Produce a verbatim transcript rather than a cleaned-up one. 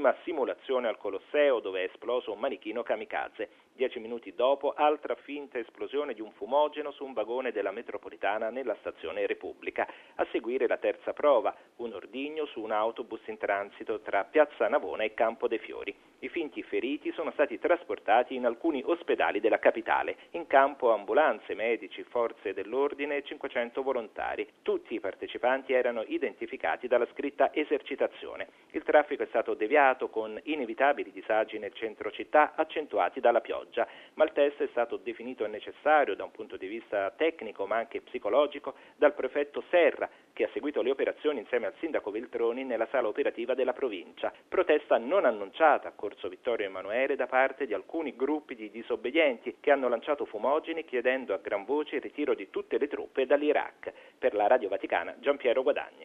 prima simulazione al Colosseo dove è esploso un manichino kamikaze. Dieci minuti dopo, altra finta esplosione di un fumogeno su un vagone della metropolitana nella stazione Repubblica. A seguire la terza prova, un ordigno su un autobus in transito tra Piazza Navona e Campo dei Fiori. I finti feriti sono stati trasportati in alcuni ospedali della capitale. In campo ambulanze, medici, forze dell'ordine e cinquecento volontari. Tutti i partecipanti erano identificati dalla scritta esercitazione. Il traffico è stato deviato con inevitabili disagi nel centro città accentuati dalla pioggia, ma il test è stato definito necessario da un punto di vista tecnico ma anche psicologico dal prefetto Serra, che ha seguito le operazioni insieme al sindaco Veltroni nella sala operativa della provincia. Protesta non annunciata a Corso Vittorio Emanuele da parte di alcuni gruppi di disobbedienti che hanno lanciato fumogeni chiedendo a gran voce il ritiro di tutte le truppe dall'Iraq. Per la Radio Vaticana, Giampiero Guadagni.